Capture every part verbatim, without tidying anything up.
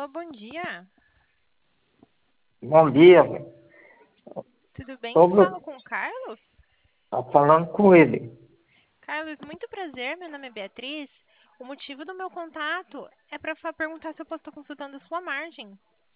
Alô, bom dia. Bom dia, velho. Tudo bem? Sobre, Falo com o Carlos? tá falando com ele. Carlos, muito prazer. Meu nome é Beatriz. O motivo do meu contato é para perguntar se eu posso estar consultando a sua margem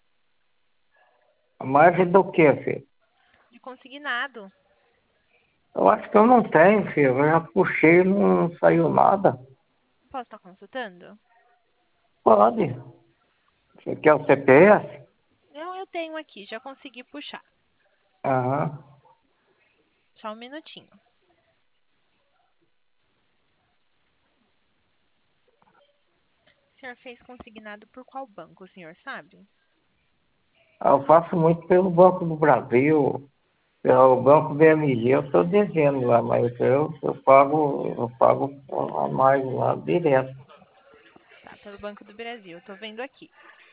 A margem do quê, filho? de consignado. Eu acho que eu não tenho, filho. Eu já puxei e não saiu nada. Posso estar consultando? Pode. Você quer o C P S? Não, eu tenho aqui. Já consegui puxar. Aham. Só um minutinho. O senhor fez consignado por qual banco, o senhor sabe? Eu faço muito pelo Banco do Brasil, pelo Banco B M G. Eu estou devendo lá, mas eu, eu pago, eu pago a mais lá direto. Tá, pelo Banco do Brasil. Eu tô vendo aqui.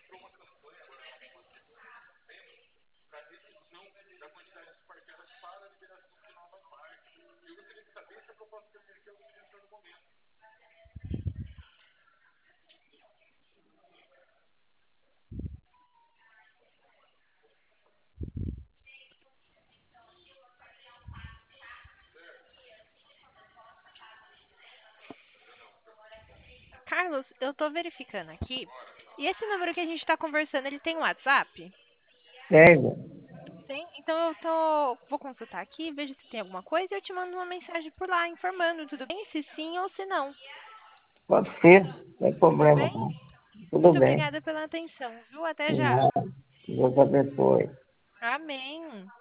Carlos, eu tô verificando aqui. E esse número que a gente tá conversando, ele tem WhatsApp? Tenho. Tem? Então eu tô, vou consultar aqui, vejo se tem alguma coisa e eu te mando uma mensagem por lá informando, tudo bem? Se sim ou se não. Pode ser, não tem Tudo problema bem? não. Tudo Muito bem. obrigada pela atenção, viu? Até já. Nada. Deus abençoe. Amém.